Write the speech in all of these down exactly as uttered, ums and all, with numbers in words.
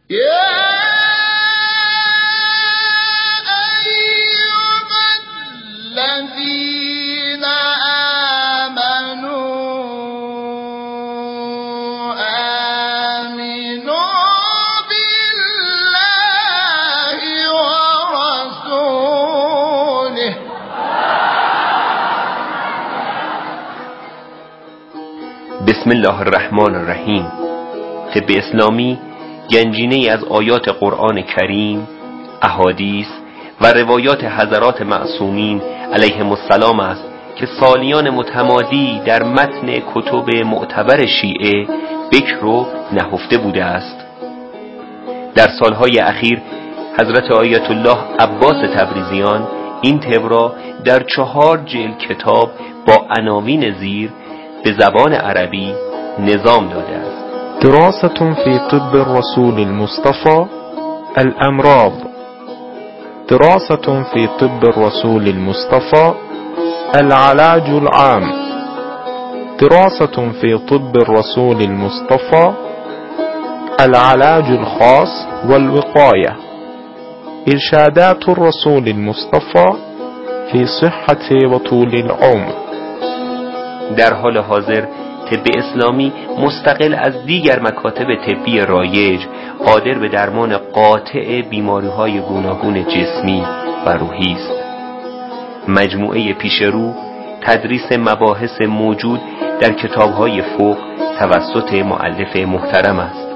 بسم الله الرحمن الرحیم. طب اسلامی گنجینه‌ای از آیات قرآن کریم، احادیث و روایات حضرات معصومین علیهم السلام است که سالیان متمادی در متن کتب معتبر شیعه بکر و نهفته بوده است. در سالهای اخیر حضرت آیت الله عباس تبریزیان این طب را در چهار جلد کتاب با عناوین زیر به زبان عربی نظام داده است. دراسة في طب الرسول المصطفى الأمراض. دراسة في طب الرسول المصطفى العلاج العام. دراسة في طب الرسول المصطفى العلاج الخاص والوقاية. إرشادات الرسول المصطفى في صحة وطول العمر. در حال حاضر طب اسلامی مستقل از دیگر مکاتب طبی رایج قادر به درمان قاطع بیماری‌های گوناگون جسمی و روحی است. مجموعه پیشرو تدریس مباحث موجود در کتاب‌های فقه توسط مؤلف محترم است.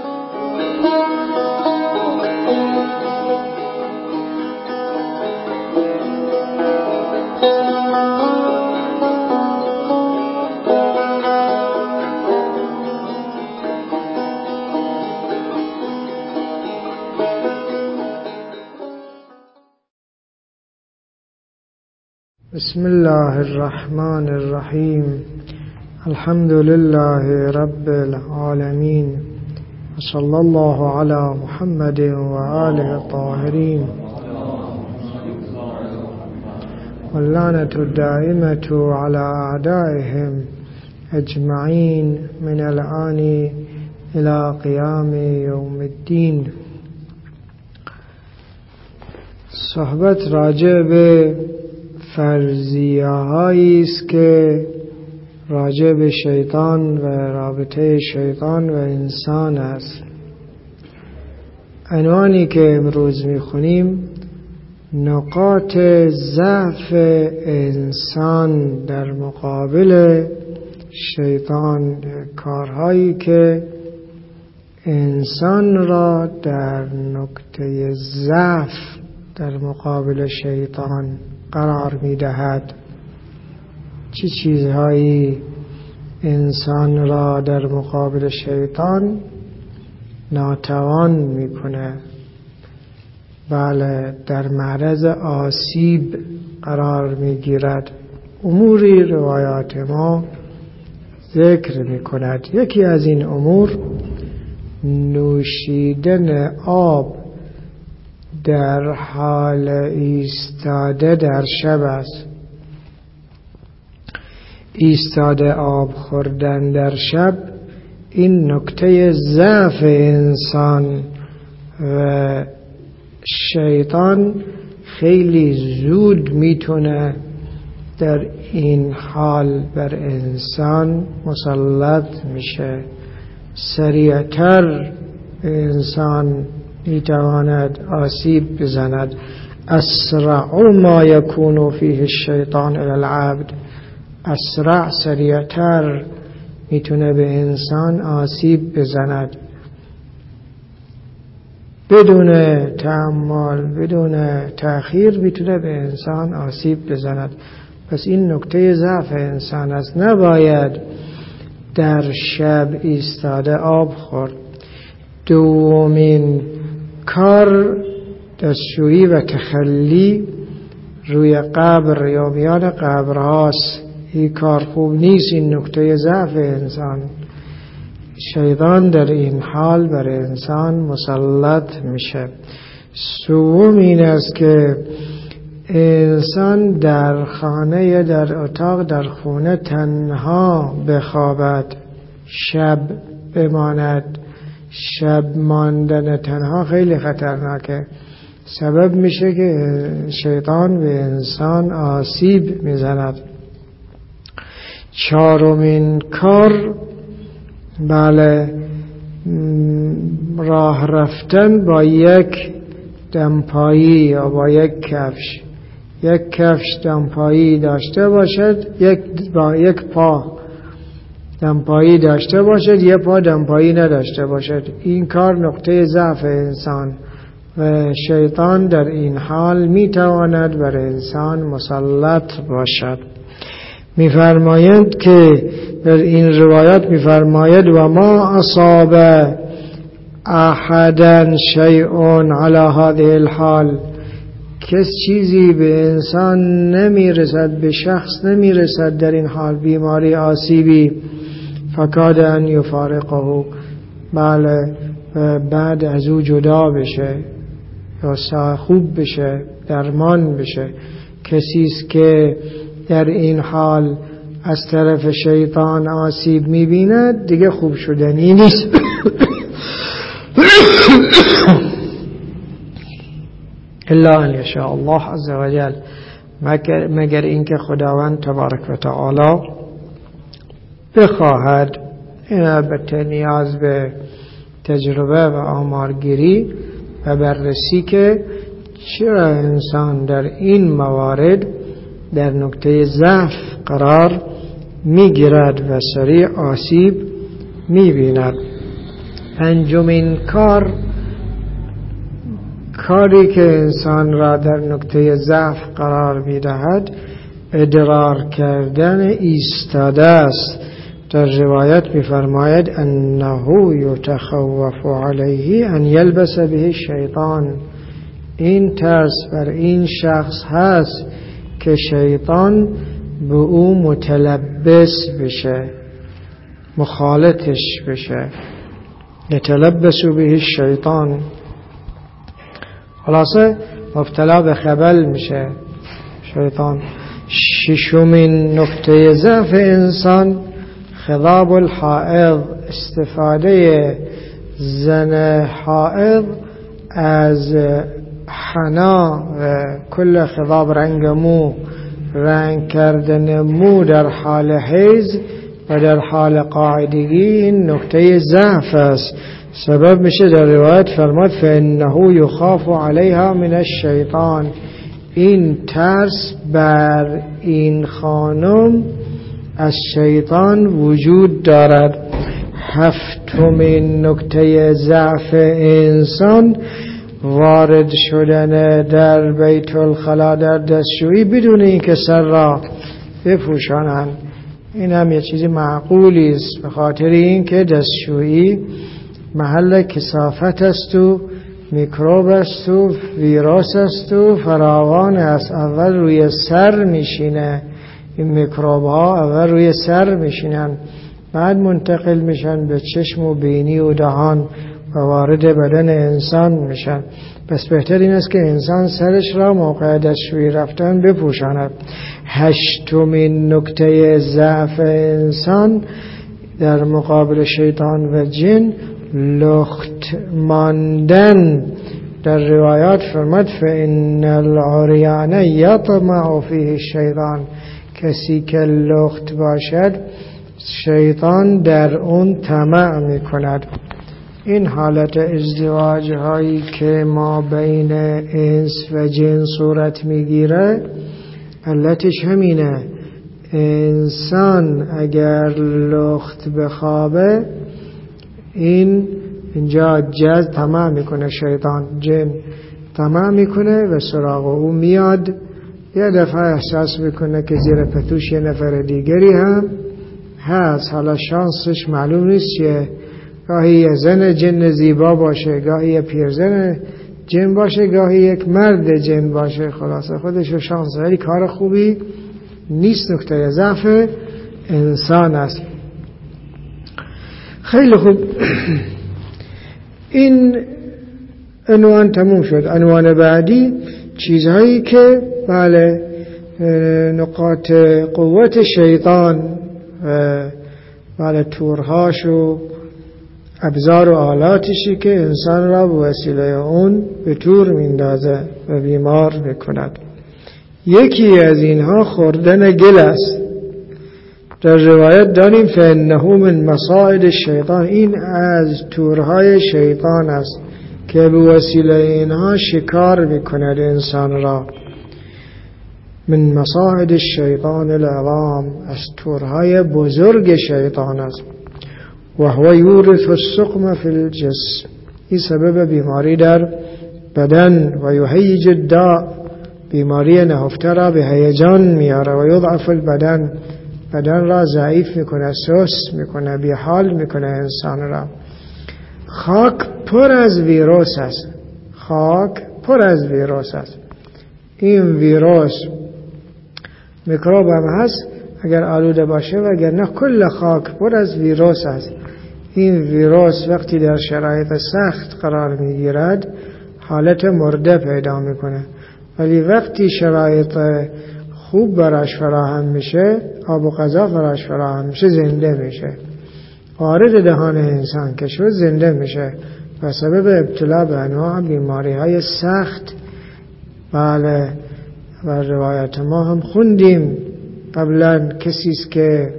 بسم الله الرحمن الرحیم. الحمد لله رب العالمین و صلی الله علی محمد و آله الطاهرین و اللعنة الدائمة علی اعدائهم اجمعین من الآن الى قیام یوم الدین. صحبت راجع به فرضیه هایی است که راجع به شیطان و رابطه شیطان و انسان است. عنوانی که امروز میخونیم نقاط ضعف انسان در مقابل شیطان، کارهایی که انسان را در نقطه ضعف در مقابل شیطان قرار می دهد. چه چیزهایی انسان را در مقابل شیطان ناتوان می کنه؟ بله، در معرض آسیب قرار می گیرد. اموری روایات ما ذکر می کند. یکی از این امور نوشیدن آب در حال ایستاده در شب است. ایستاده آب خوردن در شب این نکته ضعف انسان و شیطان خیلی زود میتونه در این حال بر انسان مسلط میشه. سریعتر انسان میتواند آسیب بزند. اسرع ما یکون فیه الشیطان الی العبد. اسرع، سریعتر میتونه به انسان آسیب بزند بدون تأمل، بدون تأخیر میتونه به انسان آسیب بزند. پس این نکته ضعف انسان است. نباید در شب ایستاده آب خورد. دومین کار دستشویی و تخلی روی قبر یا میان قبرهاست. این کار خوب نیست. این نکته ضعف انسان. شیطان در این حال بر انسان مسلط میشه. سوم این است که انسان در خانه، در اتاق، در خونه تنها بخوابد، شب بماند. شب ماندن تنها خیلی خطرناکه، سبب میشه که شیطان به انسان آسیب میزند. چهارمین کار بله راه رفتن با یک دمپایی یا با یک کفش. یک کفش دمپایی داشته باشد، یک با یک پا دمپایی داشته باشد، یک پا دمپایی نداشته باشد. این کار نقطه ضعف انسان و شیطان در این حال میتواند بر انسان مسلط باشد. میفرمایند که در این روایات میفرماید و ما اصاب احدا شیء علی هذه الحال، کس چیزی به انسان نمیرسد، به شخص نمیرسد در این حال بیماری آسیبی، فکاد ان یفارقه، بله بعد از او جدا بشه یا خوب بشه، درمان بشه. کسیست که در این حال از طرف شیطان آسیب میبیند دیگه خوب شدنی نیست. الا ان یشاء الله عز وجل، مگر, مگر اینکه خداوند تبارک و تعالی بخواهد. این البته نیاز به تجربه و آمارگیری و بررسی که چرا انسان در این موارد در نقطه ضعف قرار میگیرد و سریع آسیب میبیند. پنجمین کار، کاری که انسان را در نقطه ضعف قرار میدهد ادرار کردن ایستاده است. در روایت میفرماید انه یتخوف علیه ان یلبس به الشیطان، این ترس بر این شخص هست که شیطان به او متلبس بشه، مخالطش بشه. یتلبس به الشیطان، خلاصه مبتلا به خبل میشه شیطان. ششمین نقطه ضعف انسان خضاب الحائض، استفاده زن حائض از حنا و کل خضاب رنگ مو، رنگ کردن مو در حال حیض و در حال قاعدگی، این نقطه ضعف است. سبب میشه در روایت فرماد فانه یخاف علیها من الشیطان، این ترس بر این خانم از شیطان وجود دارد. هفتمین نکته ضعف انسان وارد شدن در بیت الخلا، در دستشویی بدون اینکه سر را بپوشانند. این هم یه چیزی معقولی است، به خاطر اینکه دستشویی محل کثافت است و میکروب است و ویروس است و فراوان است. اول روی سر میشینه، این میکروب ها اول روی سر میشینن، بعد منتقل میشن به چشم و بینی و دهان و وارد بدن انسان میشن. پس بهتر این است که انسان سرش را موقع دستشویی رفتن بپوشاند. هشتمین نکته ضعف انسان در مقابل شیطان و جن لخت ماندن. در روایات فرمود فإن العریان یطمع فیه الشیطان، کسی که لخت باشد شیطان در اون طمع میکند. این حالت ازدواج هایی که ما بین انس و جن صورت میگیره علتش همینه. انسان اگر لخت بخوابه این اینجا جز طمع میکنه، شیطان جن طمع میکنه و سراغ او میاد. یه دفعه احساس میکنه که زیر پتوش یه نفر دیگری هم هست، حالا شانسش معلوم نیست چیه، گاهی یه زن جن زیبا باشه، گاهی یه پیرزن جن باشه، گاهی یک مرد جن باشه، خلاصه خودشو شانس، ولی کار خوبی نیست. نکته ضعف انسان است. خیلی خوب، این عنوان تموم شد. عنوان بعدی چیزهایی که بله نقاط قوت شیطان، بله تورهاش و ابزار و آلاتشی که انسان را به وسیله اون به تور میندازه و بیمار میکند. یکی از اینها خوردن گل است. در روایت داریم فإنه من مصائد الشیطان، این از تورهای شیطان است که به وسیله اینها شکار میکند انسان را. من مصائد الشیطان العظام، از تورهای بزرگ شیطان است. و هو یورث السقم فی الجسم، این سبب بیماری در بدن. و یهیج الداء، بیماری نهفته را به هیجان میاره. و یضعف البدن، بدن را ضعیف میکنه، سست میکنه، بیحال میکنه انسان را. خاک پر از ویروس است. خاک پر از ویروس است. این ویروس میکروب هم هست اگر آلوده باشه، و اگر نه کل خاک پر از ویروس است. این ویروس وقتی در شرایط سخت قرار میگیرد حالت مرده پیدا میکنه، ولی وقتی شرایط خوب براش فراهم میشه، آب و غذا براش فراهم میشه، زنده میشه. وارد دهان انسان که شد زنده میشه و سبب ابتلا به انواع بیماری های سخت. بله، و روایت ما هم خوندیم قبلا، کسیست که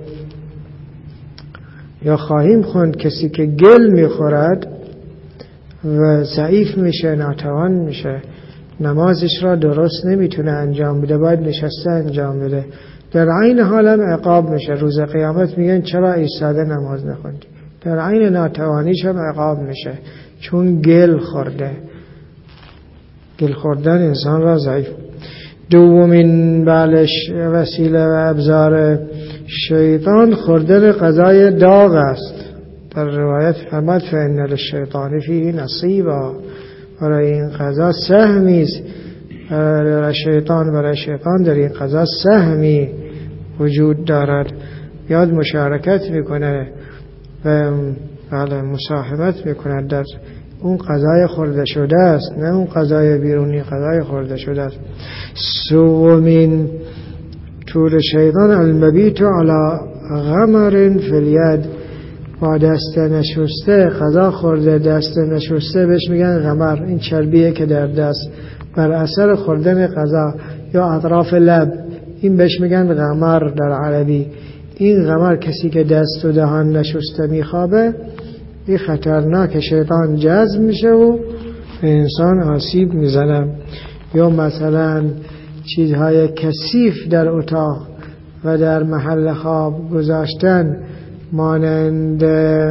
یا خواهیم خوند کسی که گل میخورد و ضعیف میشه، ناتوان میشه، نمازش را درست نمیتونه انجام بده، باید نشسته انجام بده، در عین حال هم عقاب میشه. روز قیامت میگن چرا ایستاده نماز نخوندی؟ در عین ناتوانیش هم عقاب میشه، چون گل خورده. گل خوردن انسان را ضعیف. دومین بالش وسیله و ابزار شیطان خوردن غذای داغ است. در روایت فرمود فإن للشیطان فیه نصیبا، برای این غذا سهمی است. برای شیطان برای شیطان در این غذا سهمی وجود دارد. یاد مشارکت میکنه و بله مساهمت میکنه در اون غذای خورده شده است، نه اون غذای بیرونی، غذای خورده شده است. سومین تور شیطان المبیت علی غمر فی الید، با دست نشسته غذا خورده، دست نشسته بهش میگن غمر. این چربیه که در دست بر اثر خوردن غذا یا اطراف لب، این بهش میگن غمر در عربی. این غمر کسی که دست و دهان نشسته میخوابه، این خطرناک، شیطان جذب میشه و به انسان آسیب میزنه. یا مثلا چیزهای کثیف در اتاق و در محل خواب گذاشتن، مانند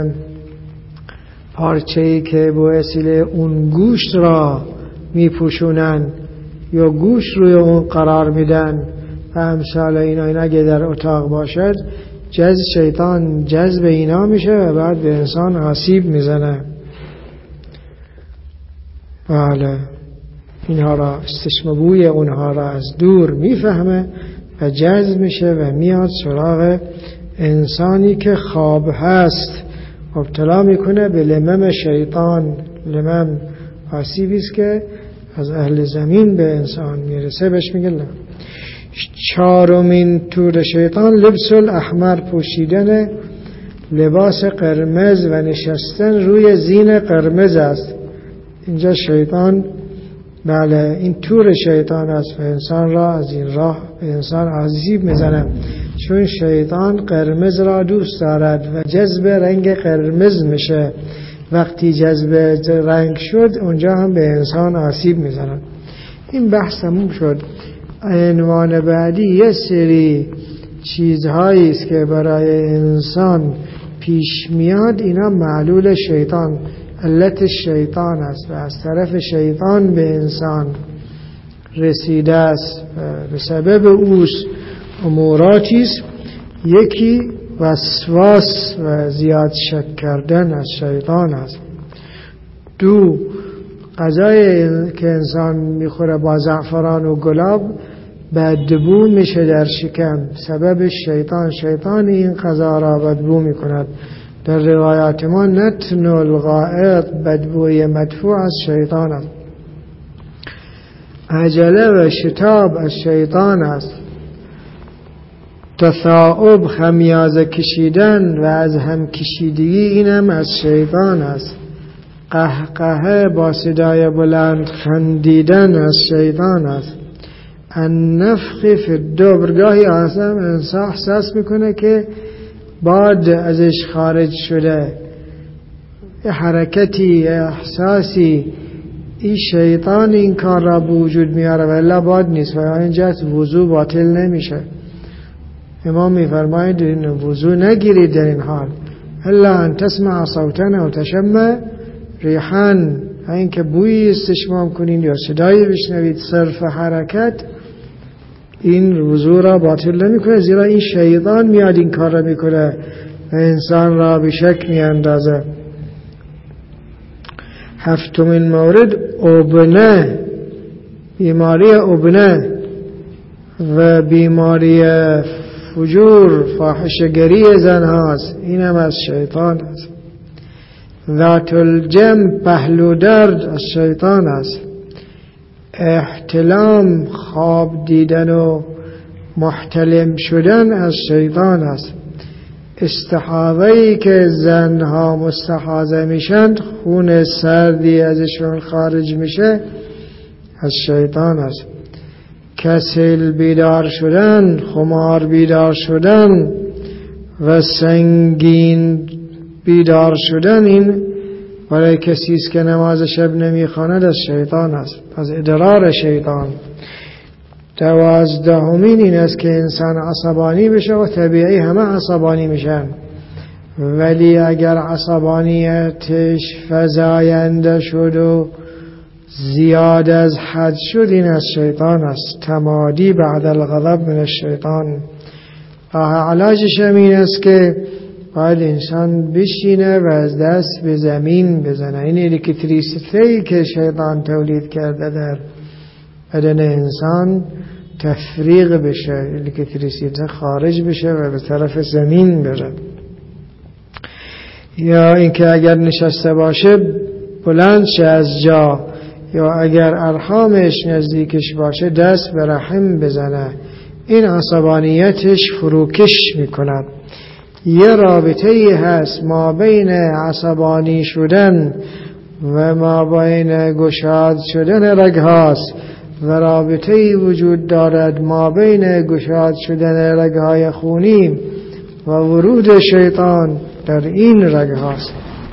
پارچه‌ای که به وسیله اون گوشت را میپوشونن یا گوشت روی اون قرار میدن و امثال اینا، اینا اگه در اتاق باشد جذب شیطان جذب اینا میشه و بعد به انسان آسیب میزنه. بله، اینها را استشم بوی اونها را از دور میفهمه و جذب میشه و میاد سراغ انسانی که خواب هست، ابتلا میکنه به لمم شیطان. لمم آسیبی است که از اهل زمین به انسان میرسه، بهش میگه لمم. چهارمین تور شیطان لبس الاحمر، پوشیدن لباس قرمز و نشستن روی زین قرمز است. اینجا شیطان، بله این تور شیطان است و انسان را از این راه به انسان آسیب میزنه، چون شیطان قرمز را دوست دارد و جذب رنگ قرمز میشه. وقتی جذب رنگ شد اونجا هم به انسان آسیب میزنه. این بحث تموم شد. عنوان بعدی یه سری چیزهایی است که برای انسان پیش میاد، اینا معلول شیطان، علت شیطان است و از طرف شیطان به انسان رسیده است. به سبب اوس اموراتی است. یکی وسواس و زیاد شک کردن از شیطان است. دو، غذای که انسان میخوره با زعفران و گلاب بدبو میشه در شکم، سبب شیطان. شیطان این غذا را بدبو میکند. در روایات ما نتن الغائط، بدبوی مدفوع از شیطان است. عجله و شتاب از شیطان است. تثاؤب خمیازه کشیدن و از هم کشیدگی اینم از شیطان است. قهقه با صدای بلند خندیدن از شیطان است. النفخ فی الدبر، گاهی اصلا انسان احساس میکنه که باد ازش خارج شده، یه حرکتی، یه احساسی، این شیطان این کار را به وجود میاره و الا باد نیست و اینجا وضو باطل نمیشه. امام میفرماید این وضو نگیرید در این حال الا ان تسمع صوتن او تشم ریحان، این که بویی استشمام کنید یا صدایی بشنوید، صرف حرکت این وضو را باطل نمیکنه، زیرا این شیطان میاد این کار را میکنه و انسان را به شک میاندازه. هفتمین مورد ابنه، بیماری ابنه و بیماری فجور، فاحشگری زن هاست، این هم از شیطان است. ذات الجنب، پهلو درد، از شیطان است. احتلام، خواب دیدن و محتلم شدن، از شیطان است. استحاضه‌ای که زنها مستحاضه میشند، خون سردی ازشون خارج میشه، از شیطان است. کسل بیدار شدن، خمار بیدار شدن و سنگین بیدار شدن، این برای کسی است که نماز شب نمیخواند، از شیطان است، از ادرار شیطان. دوازدهمین این است که انسان عصبانی بشه و طبیعی همه عصبانی میشن، ولی اگر عصبانیتش فزاینده شد و زیاد از حد شد، این از شیطان است. تمادی بعد الغضب من الشیطان. راه علاجش این است که باید انسان بشینه و از دست به زمین بزنه. این الکتریسیته‌ای که شیطان تولید کرده در بدن انسان تفریق بشه، الکتریسیته خارج بشه و به طرف زمین بره. یا اینکه اگر نشسته باشه بلند شه از جا، یا اگر ارحامش نزدیکش باشه دست به رحم بزنه. این عصبانیتش فروکش میکند. یه رابطه‌ای هست ما بین عصبانی شدن و ما بین گشاد شدن رگ‌هاست و رابطه‌ای وجود دارد ما بین گشاد شدن رگ‌های خونی و ورود شیطان در این رگ‌هاست.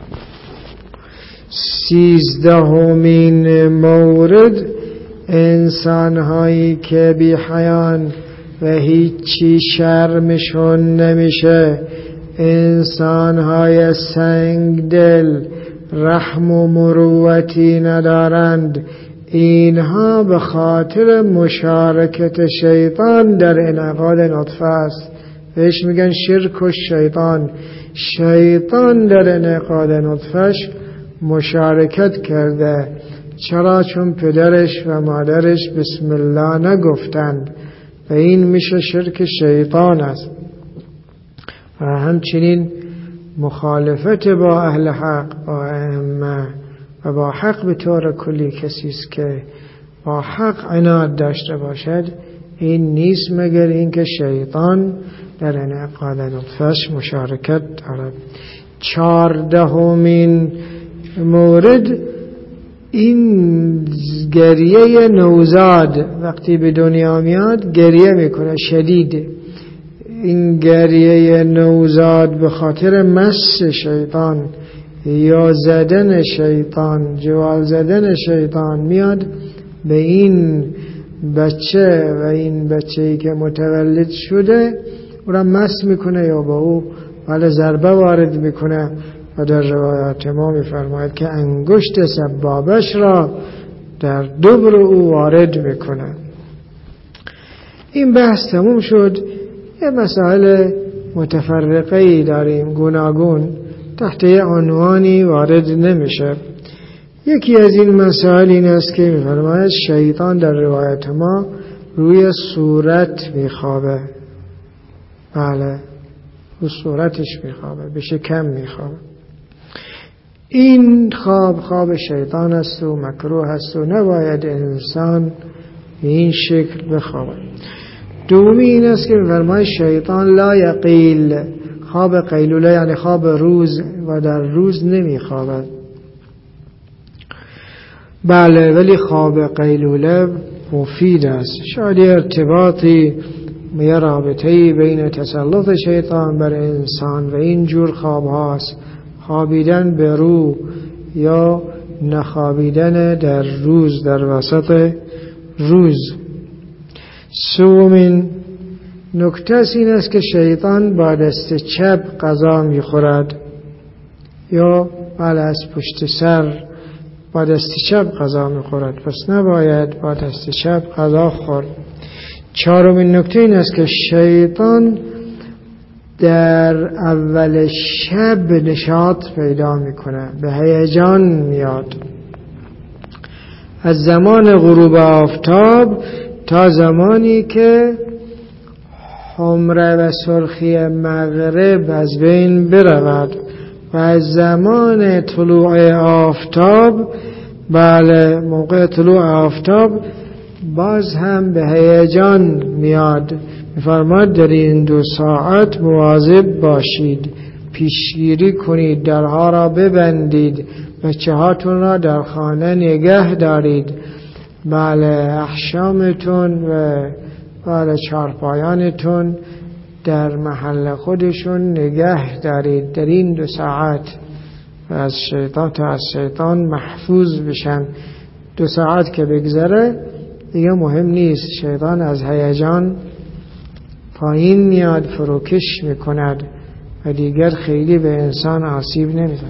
سیزدهمین مورد انسان‌هایی که بی حیان و هیچی شرمشون نمیشه، انسان‌های سنگ دل، رحم و مروتی ندارند، اینها به خاطر مشارکت شیطان در انعقاد نطفه است. بهش میگن شرک و شیطان. شیطان در انعقاد نطفهش مشارکت کرده. چرا؟ چون پدرش و مادرش بسم الله نگفتند و این میشه شرک شیطان است. و همچنین مخالفت با اهل حق، با ائمه و با حق به طور کلی کسی است که با حق عناد داشته باشد، این نیست مگر اینکه شیطان در انعقاد نطفه‌اش مشارکت دارد. چهاردهمین مورد این گریه نوزاد، وقتی به دنیا میاد گریه میکنه شدید. این گریه نوزاد به خاطر مس شیطان یا زدن شیطان، جوال زدن شیطان میاد به این بچه و این بچه‌ای که متولد شده او را مس میکنه یا با او ولی ضربه وارد میکنه و در روایات ما میفرماید که انگشت سبابش را در دبر او وارد میکنه. این بحث تموم شد. یه مسائل متفرقه‌ای داریم گوناگون، تحت یه عنوانی وارد نمیشه. یکی از این مسائل این است که میفرماید شیطان در روایت ما روی صورت میخوابه. بله، رو صورتش میخوابه، به شکم میخوابه. این خواب خواب شیطان است و مکروه است و نباید انسان به این شکل بخوابه. دومی این است که فرمای شیطان لا یقیل، خواب قیلوله یعنی خواب روز و در روز نمی خوابد. بله، ولی خواب قیلوله مفید است. شاید ارتباطی یه رابطه‌ای بین تسلط شیطان بر انسان و این جور خواب هاست، خوابیدن به رو یا نخوابیدن در روز، در وسط روز. سومین نکته این است که شیطان با دست چپ غذا می‌خورد یا بله از پشت سر با دست چپ غذا می‌خورد، پس نباید با دست چپ غذا خورد. چهارمین نکته این است که شیطان در اول شب نشاط پیدا میکنه، به هیجان میاد. از زمان غروب آفتاب تا زمانی که حمره و سرخی مغرب از بین برود و از زمان طلوع آفتاب، بله موقع طلوع آفتاب باز هم به هیجان میاد. می‌فرماید در این دو ساعت مواظب باشید، پیشگیری کنید، درها را ببندید، بچه هاتون را در خانه نگه دارید، بله احشامتون و بله چارپایانتون در محل خودشون نگه دارید در این دو ساعت از شیطان، تا از شیطان محفوظ بشن. دو ساعت که بگذره دیگه مهم نیست، شیطان از هیجان پایین میاد، فروکش میکند و دیگر خیلی به انسان آسیب نمیزنه.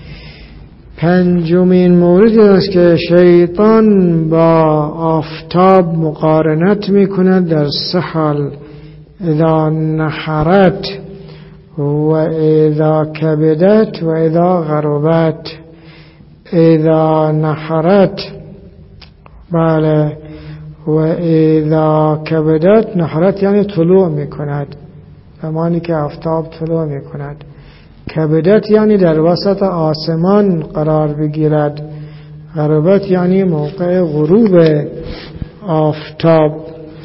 پنجمین مورد است که شیطان با آفتاب مقارنت میکند در سه حال: اذا نحرت و اذا کبدت و اذا غربت. اذا نحرت، بله، و اذا کبدت، نحرت یعنی طلوع میکند، زمانی که آفتاب طلوع میکند. کبدت یعنی در وسط آسمان قرار بگیرد. غربت یعنی موقع غروب آفتاب،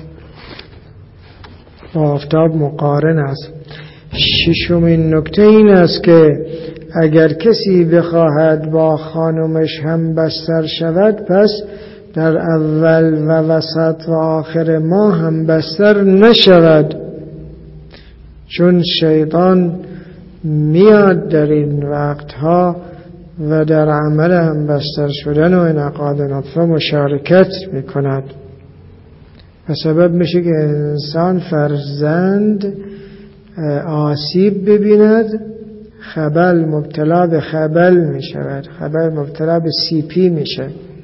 آفتاب مقارن است. ششمین نکته این است که اگر کسی بخواهد با خانمش هم بستر شود، پس در اول و وسط و آخر ماه هم بستر نشود، چون شیطان میاد در این وقتها و در عمل هم بستر شدن و انعقاد نطفه مشارکت میکند و سبب میشه که انسان فرزند آسیب ببیند، خبل، مبتلا به خبل میشود، خبل مبتلا به سی پی میشه.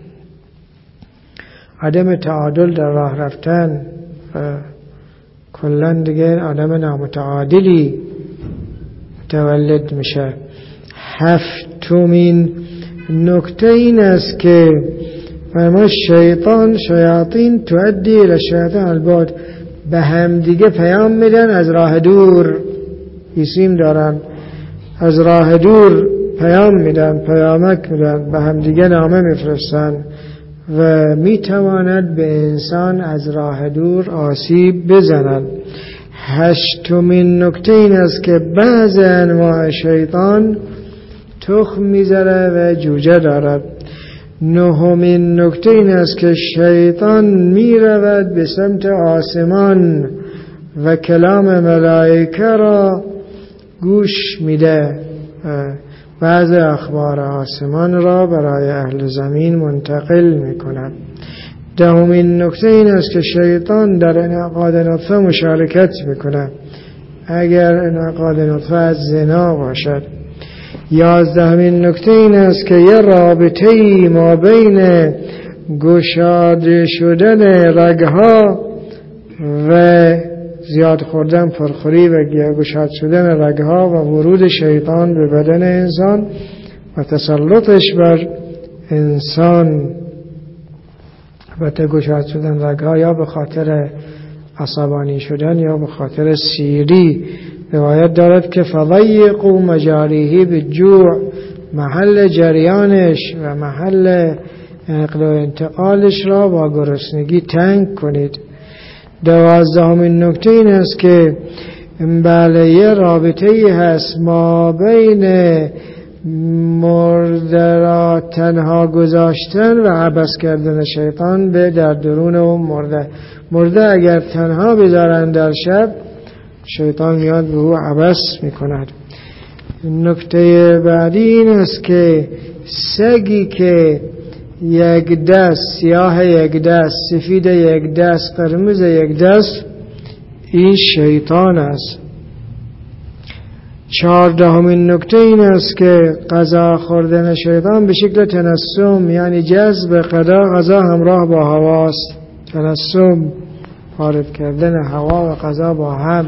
عدم تعادل در راه رفتن و کلن دیگه آدم نامتعادلی متولد میشه. هفتمین نکته این است که فرما شیطان شیاطین تؤدی الی شیاطین البعد، به هم دیگه پیام میدن از راه دور، ایسیم دارن، از راه دور پیام میدن، پیامک میدن، به هم دیگه نامه میفرستن و میتواند به انسان از راه دور آسیب بزند. هشتمین نکته این است که بعض انواع شیطان تخم میذاره و جوجه دارد. نهمین نکته این است که شیطان میرود به سمت آسمان و کلام ملائکه را گوش میده، بعض اخبار آسمان را برای اهل زمین منتقل میکند. دهمین نکته این است که شیطان در انعقاد نطفه مشارکت میکند اگر انعقاد نطفه از زنا باشد. یازدهمین نکته این است که یه رابطه‌ای ما بین گشاده شدن رگها و زیاد خوردن پرخوری و گشاد شدن رگها و ورود شیطان به بدن انسان و تسلطش بر انسان و گشاد شدن رگها، یا به خاطر عصبانی شدن یا به خاطر سیری. روایت دارد که فضیقوا مجاریه بالجوع، محل جریانش و محل نقل و انتقالش را با گرسنگی تنگ کنید. دوازدهمین نکته این است که بله یه رابطه‌ای هست ما بین مرده را تنها گذاشتن و عبث کردن شیطان به در درون اون مرده. مرده اگر تنها بذارن در شب، شیطان میاد به او عبث میکند. نکته بعدی این است که سگی که یک دست سیاه، یک دست سفید، یک دست قرمز، یک دست، این شیطان است. چهاردهمین نکته این است که غذا خوردن شیطان به شکل تنسم، یعنی جذب غذا غذا همراه با هواست. تنسم، وارد کردن هوا و غذا با هم.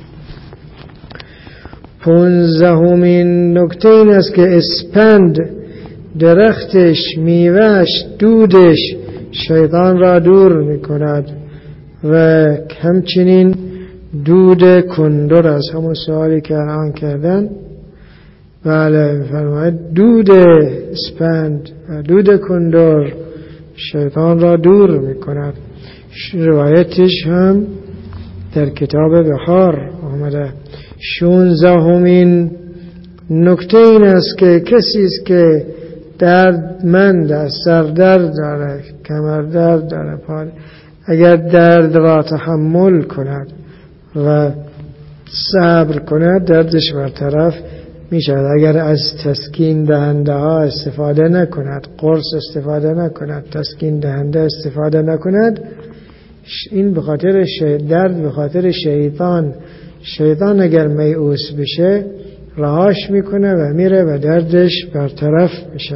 پانزدهمین نکته این است که اسپند، درختش، میوهش، دودش شیطان را دور می کند و همچنین دود کندر است. همون سوالی که الان کردن، بله فرماید دود اسپند و دود کندر شیطان را دور می کند. روایتش هم در کتاب بهار آمده. شانزدهمین نکته این است که کسی است که دردمند است، سردرد داره، کمردرد داره، اگر درد را تحمل کند و صبر کند، دردش برطرف می شود. اگر از تسکین دهنده ها استفاده نکند، قرص استفاده نکند، تسکین دهنده استفاده نکند، این به خاطر درد، به خاطر شیطان. شیطان اگر میؤوس بشه رهاش میکنه و میره و دردش برطرف میشه.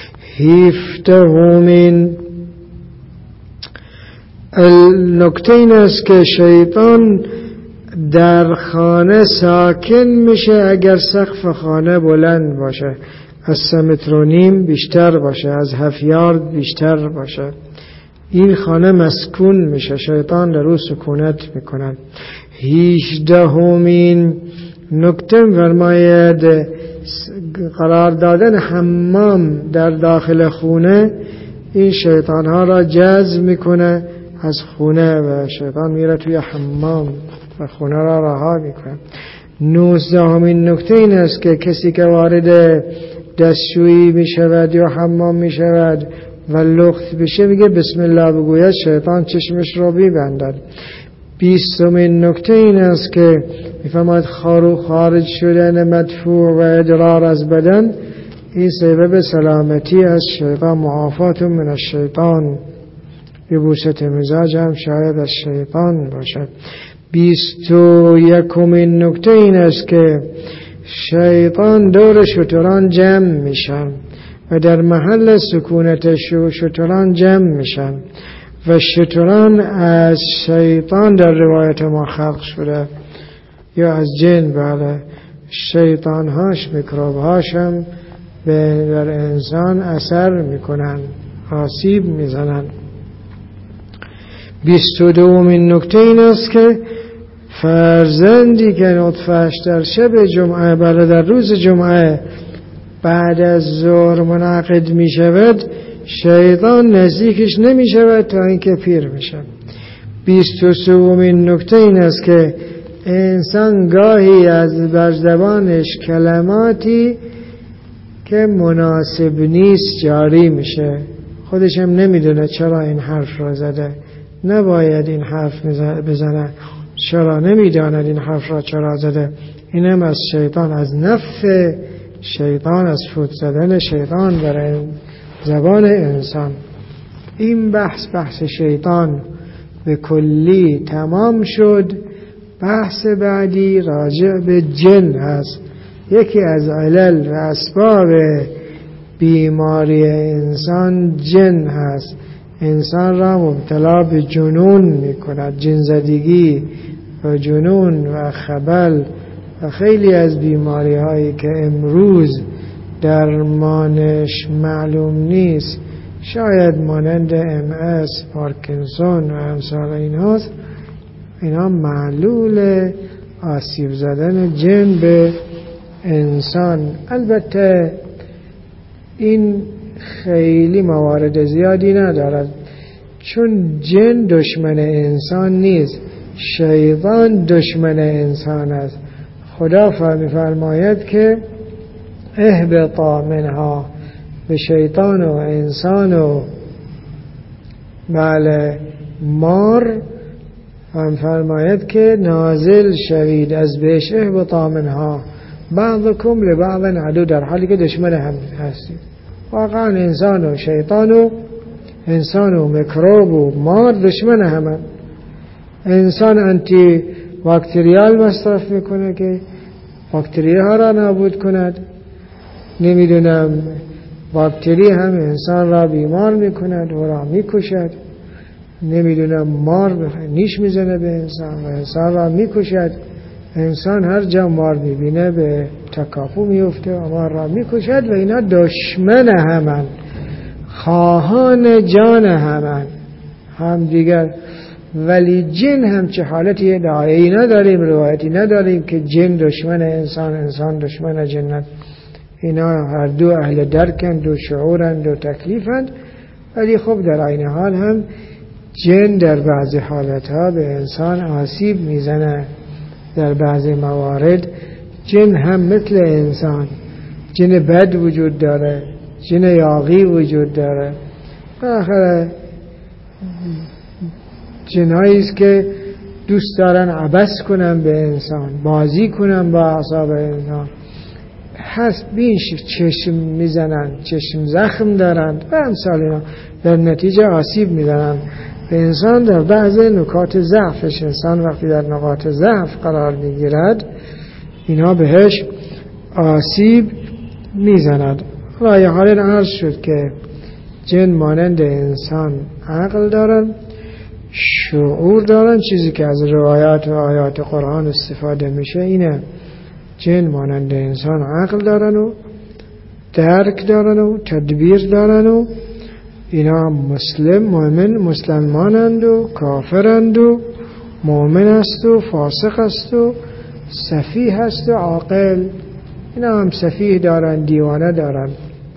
هفدهمین نکته این است که شیطان در خانه ساکن میشه اگر سقف خانه بلند باشه، از سه متر و نیم بیشتر باشه، از هفت یارد بیشتر باشه. این خانه مسکون میشه، شیطان در او سکونت میکنه. هجدهمین نکته فرماید قرار دادن حمام در داخل خونه، این شیطان ها را جذب میکنه از خونه و شیطان میره توی حمام و خونه را رها میکنه. نوزدهمین نکته این است که کسی که وارد دستشویی میشود یا حمام میشود و لخت بشه میگه بسم الله بگوید، شیطان چشمش رو میبندد. بیستمین نکته این است که میفرماید خارج شدن مدفوع و ادرار از بدن، این سبب سلامتی از شیطان، معافات من الشیطان. یبوست مزاج هم شاید از شیطان باشد. بیست و یکمین نکته این است که شیطان دور شتران جمع میشن و در محل سکونت شتران جمع میشن و شتران از شیطان در روایت ما خلق شده یا از جن. بله، شیطان هاش، میکروب هاش هم بر انسان اثر میکنن، آسیب میزنن. بیست و دومین نکته این است که فرزندی که نطفه‌اش در شب جمعه، بله در روز جمعه بعد از ظهر منعقد می شود، شیطان نزدیکش نمی شود تا اینکه پیر می شود. بیست و سومین نکته این است که انسان گاهی از بر زبانش کلماتی که مناسب نیست جاری میشه، خودش هم نمیدونه چرا این حرف را زده، نباید این حرف بزنه، چرا نمیداند این حرف را چرا زده. اینم از شیطان، از نفع شیطان، از فوت زدن شیطان در زبان انسان. این بحث بحث شیطان به کلی تمام شد. بحث بعدی راجع به جن هست. یکی از علل و اسباب بیماری انسان جن هست، انسان را مبتلا به جنون می کند، جنزدگی و جنون و خبل و خیلی از بیماری هایی که امروز درمانش معلوم نیست، شاید مانند ام اس، پارکینسون و امثال این هاست، اینا معلول آسیب زدن جن به انسان. البته این خیلی موارد زیادی ندارد. چون جن دشمن انسان نیست، شیطان دشمن انسان است. خدا می‌فرماید که اهبطا منها، به شیطان و انسان و بله مار هم فرماید که نازل شوید از بهش، اهبطا منها بعضکم لبعض عدو، در حالی که دشمن هم هستید. واقعا انسان و شیطان و انسان و میکروب و مار دشمن همه. انسان انتی باکتریال مصرف میکنه که باکتری ها را نابود کند. نمیدونم باکتری هم انسان را بیمار میکند و را میکشد. نمیدونم مار نیش میزنه به انسان و انسان را میکشد. انسان هر جا مار میبینه به تکاپو میفته و مار را میکشد و اینا دشمن همن، خواهان جان همن هم دیگر. ولی جن هم چه حالتی ادعایی نداریم، روایتی نداریم که جن دشمن انسان، انسان دشمن جنت. اینا هر دو اهل درکند و شعورند و تکلیفند. ولی خب در عین حال هم جن در بعض حالتها به انسان آسیب میزنه. در بعض موارد جن هم مثل انسان، جن بد وجود داره، جن یاغی وجود داره. آخر جنهایی است که دوست دارن عبث کنن به انسان، بازی کنن با اعصاب انسان، هست بینش چشم میزنن، چشم زخم دارند و امثال اینا، در نتیجه آسیب میزنن به انسان. در بعض نکات ضعفش، انسان وقتی در نقاط ضعف قرار میگیرد اینا بهش آسیب میزند. رای حال عرض شد که جن مانند انسان عقل دارن، شعور دارن. چیزی که از روایات و آیات قرآن استفاده میشه اینه، جن مانند انسان عقل دارن و درک دارن و تدبیر دارن و اینا مسلم مؤمن مسلمانند و کافرند و مؤمن است و فاسق است و سفیه است و عاقل. اینا هم سفیه دارن، دیوانه دارن.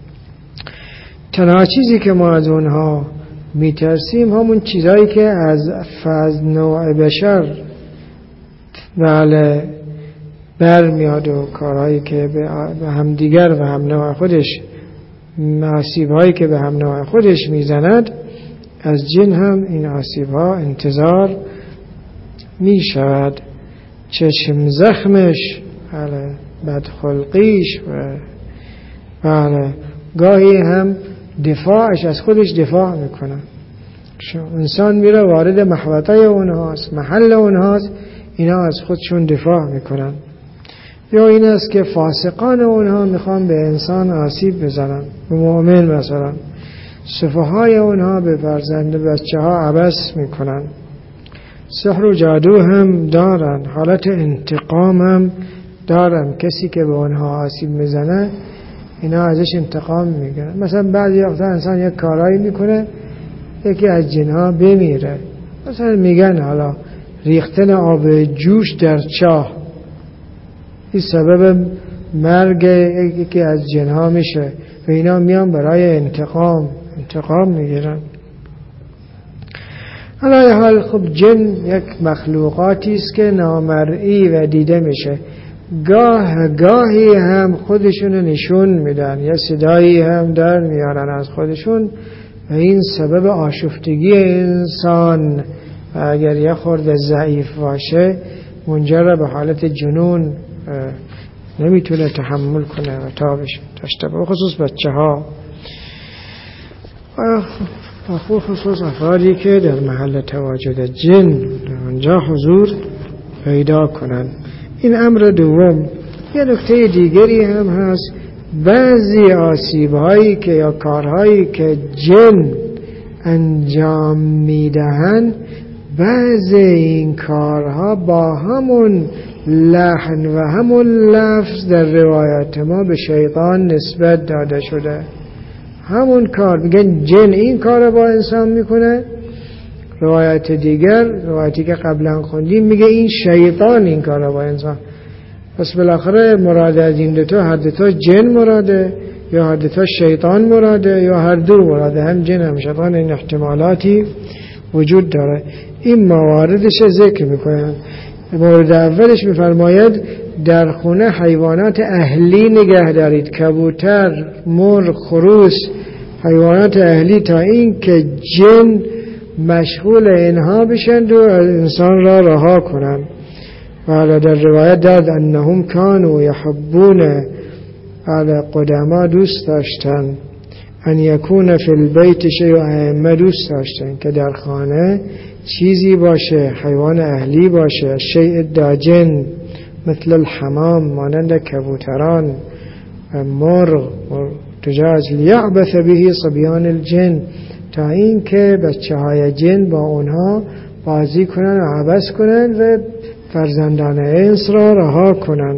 تنها چیزی که ما از اونها میترسیم همون چیزایی که از فاز نوع بشر بله بر میاد و کارهایی که به هم دیگر و هم نوع خودش، آسیب هایی که به هم نوع خودش میزند، از جن هم این آسیب ها انتظار می شود. چشم زخمش، بله بدخلقیش و بله گاهی هم دفاعش از خودش دفاع میکنه. انسان میره وارد محوطه اونهاست، محل اونهاست، اینا از خودشون دفاع میکنن. یا این است که فاسقان اونها میخوان به انسان آسیب بزنن، به مؤمن مثلا. سفهای اونها به فرزند بچه ها عبث میکنن. سحر و جادو هم دارن، حالت انتقام هم دارن. کسی که به اونها آسیب میزنه اینا ازش انتقام میگیرن. مثلا بعضی وقتا انسان یک کارایی میکنه یکی از جنها بمیره، مثلا میگن حالا ریختن آب جوش در چاه این سبب مرگ یکی از جنها میشه و اینا میان برای انتقام انتقام میگیرن. حالا حال خب جن یک مخلوقاتی است که نامرئی و دیده میشه. گاه گاهی هم خودشونو نشون میدن، یا صدایی هم در میارن از خودشون و این سبب آشفتگی انسان و اگر یه خورده ضعیف باشه منجر به حالت جنون نمیتونه تحمل کنه و تابش داشته به خصوص بچه ها و خصوص افرادی که در محل تواجد جن اونجا حضور پیدا کنن. این امر دوم. یه نکته دیگری هم هست، بعضی آسیب هایی که یا کارهایی که جن انجام میدهن، بعضی این کارها با همون لحن و همون لفظ در روایت ما به شیطان نسبت داده شده. همون کار میگن جن این کار با انسان میکنه، روایت دیگر، روایتی که قبلا خوندیم، میگه این شیطان این کار با انسان. پس بالاخره مراد از این دوتا هر دوتا جن مراده یا هر دوتا شیطان مراده یا هر دو مراده، هم جن هم شیطان. این احتمالاتی وجود داره. این مواردش ذکر میکنن. مورد اولش میفرماید در خونه حیوانات اهلی نگه دارید، کبوتر، مرغ، خروس، حیوانات اهلی، تا این که جن مشغول اینها بشند و انسان را رها کنند. ولی در روایت داد انهم کانوا یحبون، علی قدما دوست داشتن، ان یکون فی البیت شیء، ائمه دوست داشتن که در خانه چیزی باشه، حیوان اهلی باشه، شیء داجن مثل الحمام، مانند کبوتران، مرغ، تجاج، لیعبث به صبیان الجن، تا این که بچه های جن با اونها بازی کنن و عبث کنن و فرزندان انس را رها کنن.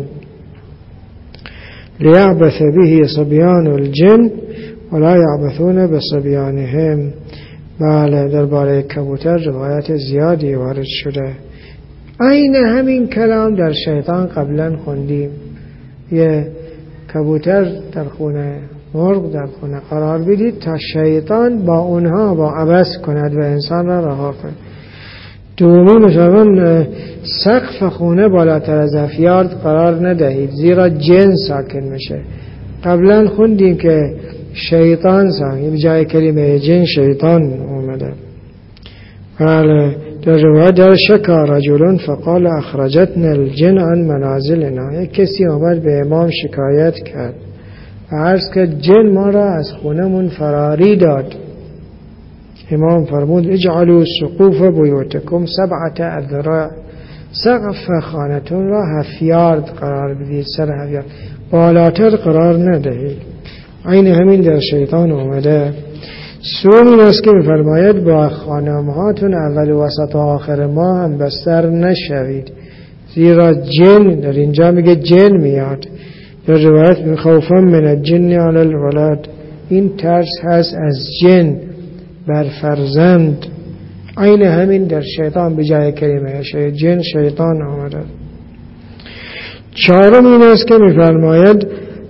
لیعبث به صبیان الجن ولا یعبثون بصبیانهم. بله، درباره کبوتر روایت زیادی وارد شده. عین همین کلام در شیطان قبلا خوندیم. یه کبوتر در خونه، مرغ در خونه قرار بدید تا شیطان با اونها با عبث کند و انسان را رها کند. دومی مثلا سقف خونه بالاتر از هفت یارد قرار ندهید، زیرا جن ساکن میشه. قبلا خوندیم که شیطان ساکن، جای کلمه جن شیطان اومده. بله، در روایت در شکا رجلون فقال اخرجتنا الجن عن منازلنا، یک کسی آمد به امام شکایت کرد و عرض که جن ما را از خونمون فراری داد. امام فرمود اجعلوا سقوف بیوتکم سبعة اذرع، سقف خانتون را هفت یارد قرار بدید، سر هفت یارد، بالاتر قرار ندهید. عین همین در شیطان اومده. سوم این است که می‌فرماید با خانم‌هاتون اول و وسط و آخر ما هم بستر نشوید، زیرا جن، در اینجا میگه جن میاد. در روایت می خوفا من الجن علی الولد، این ترس هست از جن بر فرزند. عین همین در شیطان به جای کلمه شیطان جن شیطان آمده. چهارم این است که می‌فرماید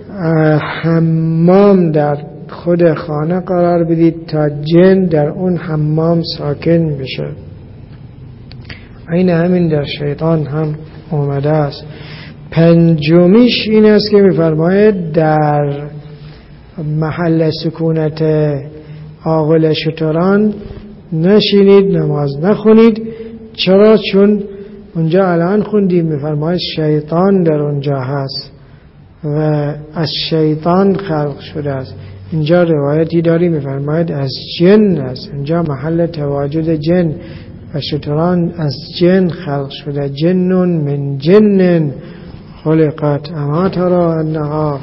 حمام در خود خانه قرار بدید تا جن در اون حمام ساکن بشه. عین همین در شیطان هم آمده است. پنجمیش این است که می‌فرماید در محل سکونت آغل شتران نشینید، نماز نخونید. چرا؟ چون اونجا الان خوندیم می‌فرماید شیطان در اونجا هست و از شیطان خلق شده است. اینجا روایتی داری می‌فرماید از جن است، اینجا محل تواجد جن و شتران از جن خلق شده. جنون من جن خلقت اما ترى انها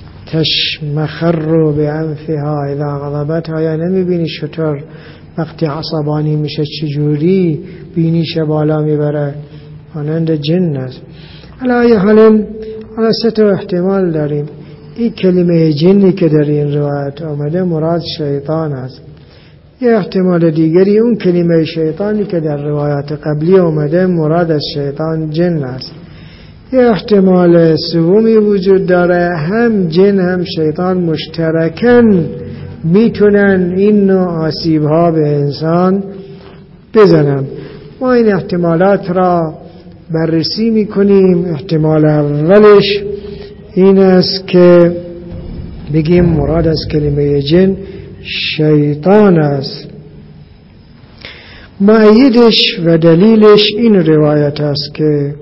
تشمخر بانفها اذا غضبت. آیا نمیبینی شتر وقتی عصبانی میشه چجوری بینیش بالا میبره؟ مانند جن است. علی حال حالا سه تا احتمال داریم. این کلمه جنی که در این روایت آمده مراد شیطان است. یه احتمال دیگری اون کلمه شیطانی که در روایات قبلی آمده مراد از شیطان جن است. یه احتمال سومی وجود داره، هم جن هم شیطان مشترکاً میتونن این نوع آسیب ها به انسان بزنن. ما این احتمالات را بررسی میکنیم. احتمال اولش این است که بگیم مراد از کلمه جن شیطان است. مؤیدش و دلیلش این روایت است که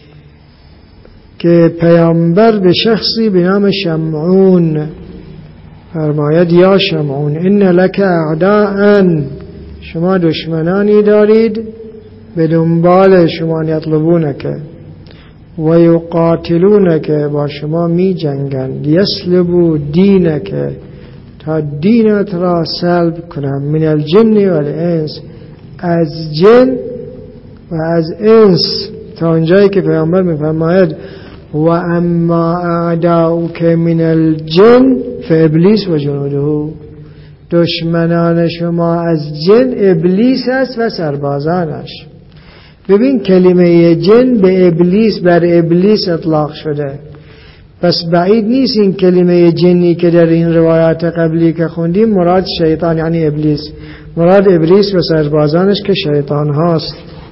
که پیامبر به شخصی به نام شمعون فرماید یا شمعون ان لک اعداء، شما دشمنانی دارید به دنبال شما یطلبونک و یقاتلونک، با شما می جنگند، یسلبو دینک، تا دینت را سلب کنم، من الجن و الانس، از جن و از انس. تا اونجایی که پیامبر میفرماید و اما اعداؤک من الجن فابلیس و جنوده، دشمنان شما از جن ابلیس است و سربازانش. ببین کلمه جن به ابلیس، بر ابلیس اطلاق شده. پس بعید نیست این کلمه جنی که در این روایات قبلی که خوندیم مراد شیطان یعنی ابلیس، مراد ابلیس و سربازانش که شیطان هاست.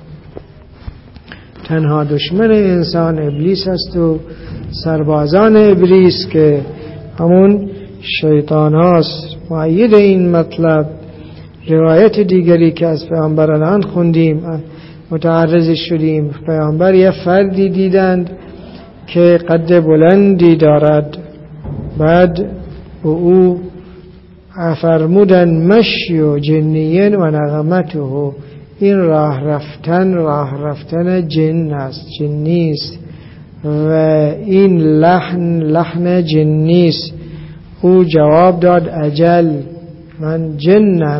تنها دشمن انسان ابلیس است و سربازان ابلیس که همون شیطان هاست. مؤید این مطلب روایت دیگری که از پیامبر الان خوندیم متعرض شدیم. پیامبر یه فردی دیدند که قد بلندی دارد، بعد او فرمودن مشی و جنین و نغمته، این راه رفتن راه رفتن جن است، جنیست، و این لحن لحن جنیست. او جواب داد اجل من جنم.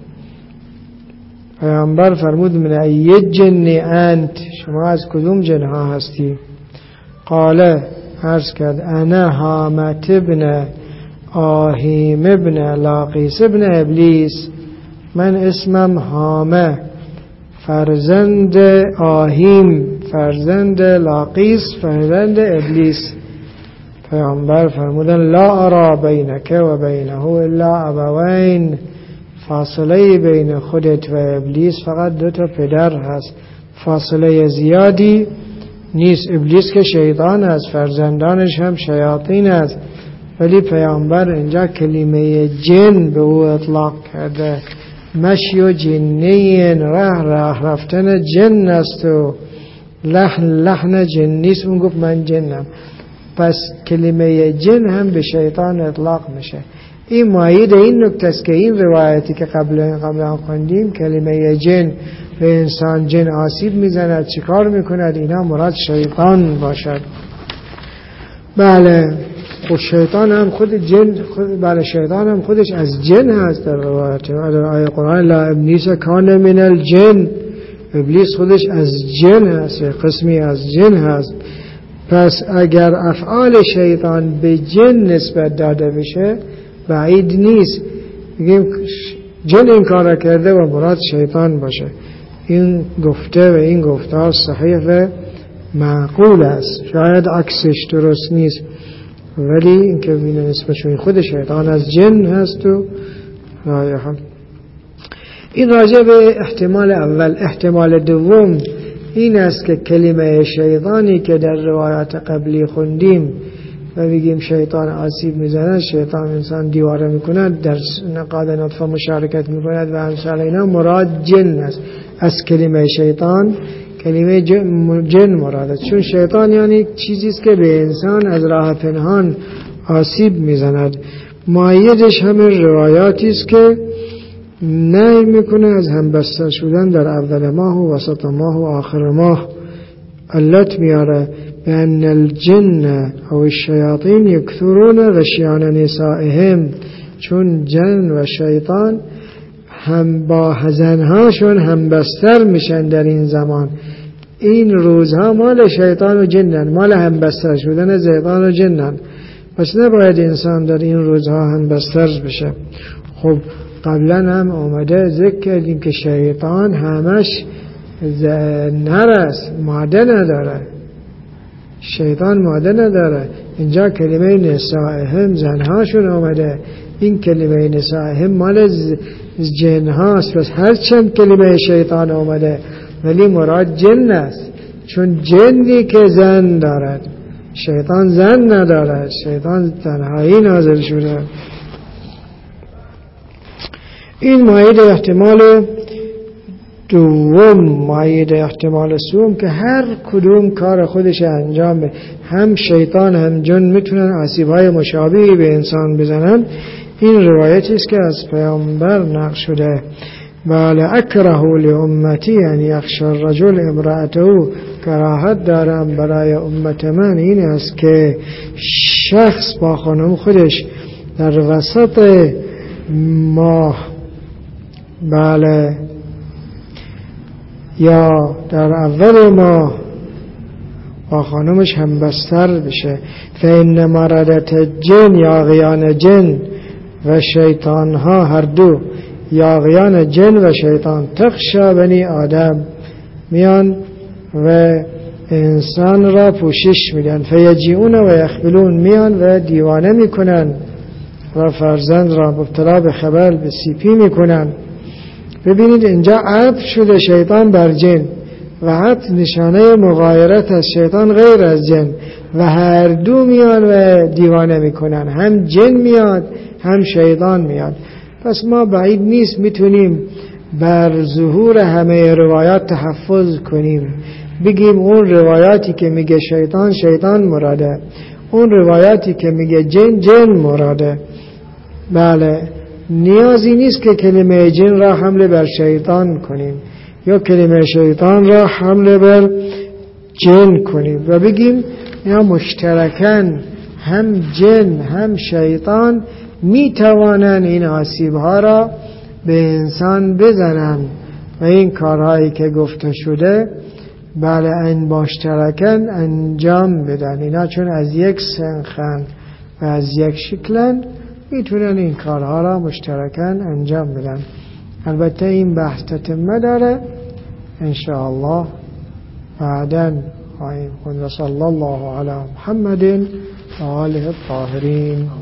پیامبر فرمود من ای جن انت، شما از کدوم جنها هستی؟ قال عرض کرد انا حامت ابن آهیم ابن لاقیس ابن ابلیس، من اسمم حامه فرزند آهیم فرزند لاقیس فرزند ابلیس. پیامبر فرمودن لا ارا بینک و بینه الا ابوین، فاصله بین خودت و ابلیس فقط دو تا پدر هست، فاصله زیادی نیست. ابلیس که شیطان است، فرزندانش هم شیاطین است، ولی پیامبر اینجا کلمه جن به او اطلاق کرده. مشی و جنین راه راه رفتن جن است و لحن لحن جنیست. اون گفت من جنم، پس کلمه جن هم به شیطان اطلاق میشه. این مؤید این نکته است که این روایتی که قبل قبلا خوندیم کلمه جن به انسان جن آسیب میزند چیکار میکند، اینا مراد شیطان باشد. بله خود شیطان هم خود جن خود بله شیطان هم خودش از جن هست. در روایت در آیه قرآن لا ابلیس کان من الجن، ابلیس خودش از جن هست، قسمی از جن هست. پس اگر افعال شیطان به جن نسبت داده بشه بعید نیست بگیم جن این کار کرده و مراد شیطان باشه. این گفته و این گفتار صحیح و معقول است، شاید عکسش درست نیست، ولی این که بینه نسبتشون خود شیطان از جن هست. و این راجع به احتمال اول. احتمال دوم این است که کلمه شیطانی که در روایات قبلی خوندیم و بگیم شیطان آسیب میزند، شیطان انسان دیواره میکند، در نقاد نطفه مشارکت میکند و امثال اینا، مراد جن است. از کلمه شیطان کلمه جن مراد است، چون شیطان یعنی چیزی است که به انسان از راه پنهان آسیب میزند. مؤیدش همه روایاتی است که نهی میکنه از همبستر شدن در اول ماه و وسط ماه و آخر ماه. علت میاره بأن الجن او الشیاطین یکثرون غشیان نسائهم، چون جن و شیطان هم با زنهاشون هم بستر میشن در این زمان. این روزها مال شیطان و جنن، مال هم بستر شدن شیطان و جنن، پس نباید انسان در این روزها هم بستر بشه. خب قبلا هم آمده ذکر کردیم که شیطان همش نر است، ماده نداره. شیطان ماده نداره. اینجا کلمه نسائهم زنهاشون آمده، این کلمه نسائهم مال جن هاست. پس هرچند کلمه شیطان آمده ولی مراد جن است، چون جنی که زن دارد، شیطان زن ندارد، شیطان تنهایی نازل شده. این مؤید احتمال دوم. مؤید احتمال سوم که هر کدوم کار خودش انجام به، هم شیطان هم جن میتونن آسیب‌های مشابهی به انسان بزنن. این روایتی است که از پیامبر نقل شده. بله اکره لامتی یعنی یخشى الرجل امرأته، کراهت دارم برای امت من این است که شخص با خانم خودش در وسط ماه، بله یا در اول ماه با خانمش هم بستر بشه. فإن مردت جن یاغیان جن و شیطان ها هر دو، یاغیان جن و شیطان، تخشا بنی آدم، میان و انسان را پوشش میدن. فیجیون و یخبلون، میان و دیوانه میکنن و فرزند را مبتلا به خبل به سیپی میکنن. ببینید اینجا عطف شده شیطان بر جن و عطف نشانه مغایرت از شیطان غیر از جن و هر دو میان و دیوانه میکنن، هم جن میاد هم شیطان میاد. پس ما بعید نیست میتونیم بر ظهور همه روایات تحفظ کنیم، بگیم اون روایاتی که میگه شیطان شیطان مراده، اون روایاتی که میگه جن جن مراده. بله، نیازی نیست که کلمه جن را حمله بر شیطان کنیم یا کلمه شیطان را حمله بر جن کنیم و بگیم یا مشترکاً هم جن هم شیطان میتوانند این آسیبها را به انسان بزنن و این کارهایی که گفته شده بله ان مشترکاً انجام بدن. اینا چون از یک سنخن و از یک شکلن میتونن این کارها را مشترکاً انجام بدن. البته این بحث تتمه داره انشاءالله بعداً خواهیم خوند. صلی الله علی محمد و آله الطاهرین.